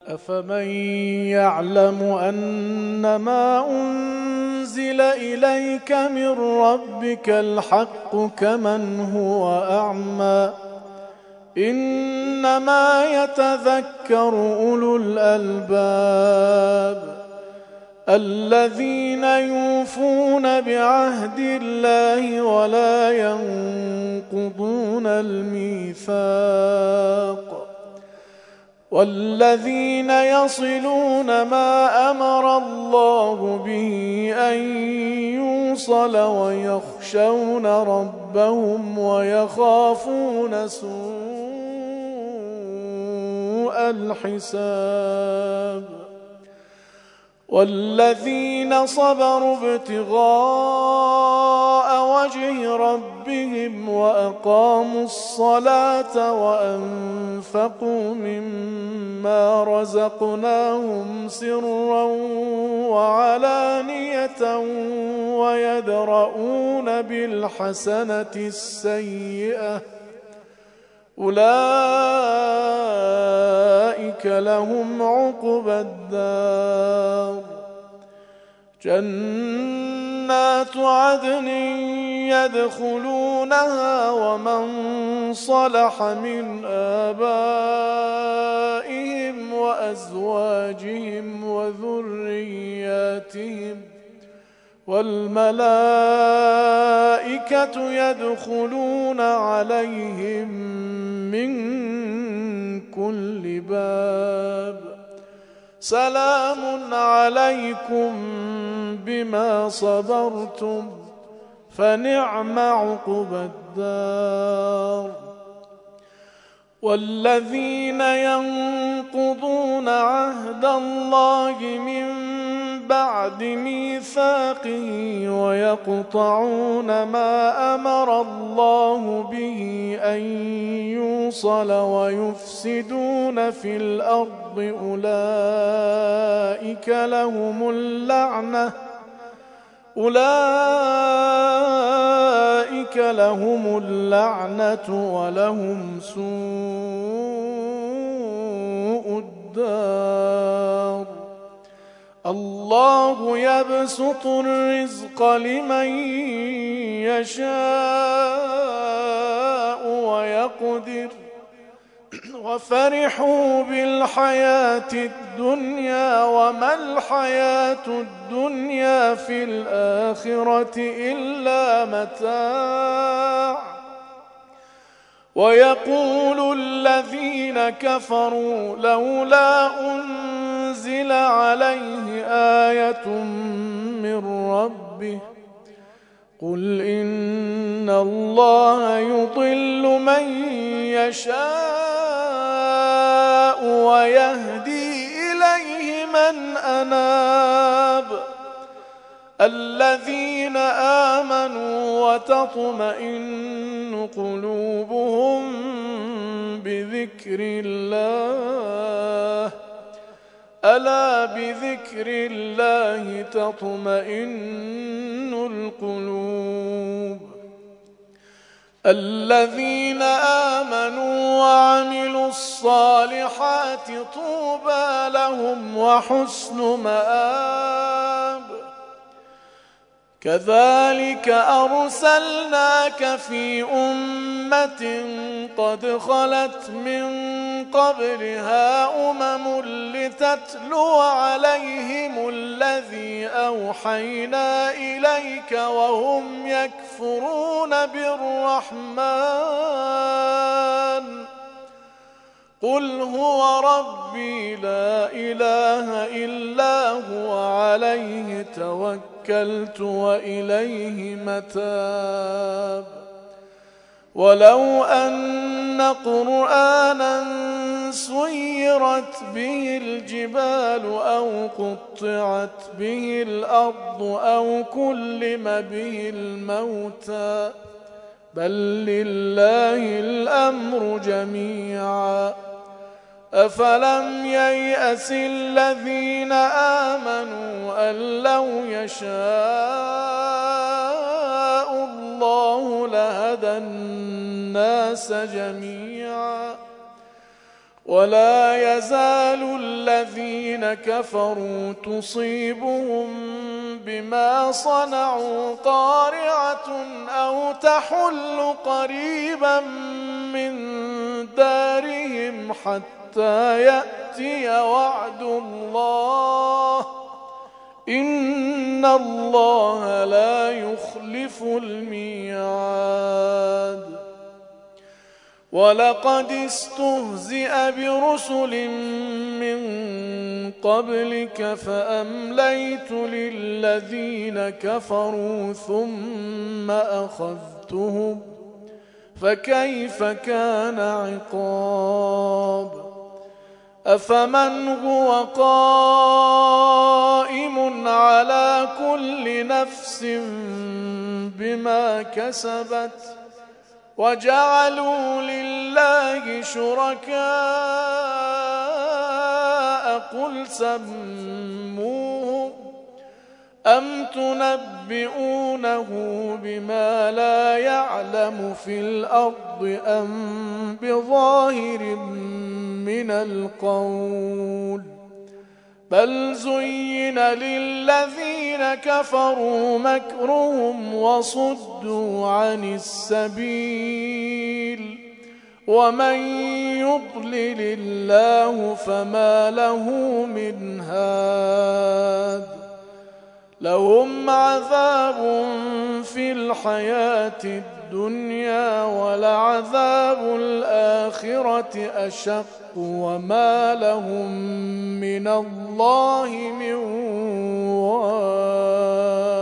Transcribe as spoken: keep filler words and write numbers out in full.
أفمن يعلم أنما أنزل إليك من ربك الحق كمن هو أعمى إنما يتذكر أولو الألباب الذين يوفون بعهد الله ولا ينقضون الميثاق والذين يصلون ما أمر الله به أن يوصل ويخشون ربهم ويخافون سوء الحساب والذين صبروا ابتغاء وجه ربهم وأقاموا الصلاة وأنفقوا مما رزقناهم سرا وعلانية ويدرؤون بالحسنة السيئة أولئك لهم عقبى الدار جنات عدن يدخلونها ومن صلح من آبائهم وأزواجهم وذرياتهم والملائكة يدخلون عليهم من كل باب سلام عليكم بما صبرتم فنعم عقبى الدار والذين ينقضون عهد الله من بعد ميثاقه ويقطعون ما أمر الله به أن يوصل ويفسدون في الأرض أولئك لهم اللعنة أولئك لهم اللعنة ولهم سوء الدار الله يبسط الرزق لمن يشاء ويقدر وفرحوا بالحياة الدنيا وما الحياة الدنيا في الآخرة إلا متاع ويقول الذين كفروا لولا أنزل عليه آية من ربه قل إن الله يضل من يشاء ويهدي إليه من أناب الذين آمنوا وتطمئن قلوبهم بذكر الله ألا بذكر الله تطمئن القلوب الذين آمنوا وعملوا الصالحات طوبى لهم وحسن مآب كذلك أرسلناك في أمة قد خلت من قبلها أمم لتتلو عليهم الذي أوحينا إليك وهم يكفرون بالرحمن قل هو ربي لا إله إلا هو عليه توكلت وإليه متاب ولو أن قرآنا سيرت به الجبال أو قطعت به الأرض أو كلم به الموتى بل لله الأمر جميعا أفلم ييأس الذين آمنوا أن لو يشاء الله لهدى الناس جميعا ولا يزال الذين كفروا تصيبهم بما صنعوا قارعة أو تحل قريبا من دارهم حتى يأتي وعد الله إن الله لا يخلف الميعاد. ولقد استهزئ برسل من قبلك فأمليت للذين كفروا ثم أخذتهم فكيف كان عقاب. أفمن هو قائم على كل نفس بما كسبت وجعلوا لله شركاء قل سموهم أم تنبئونه بما لا يعلم في الأرض أم بظاهر من القول بل زين للذين كفروا مكرهم وصدوا عن السبيل ومن يضلل الله فما له من هاد. لهم عذاب في الحياة الدنيا ولعذاب الآخرة أشق وما لهم من الله من واق.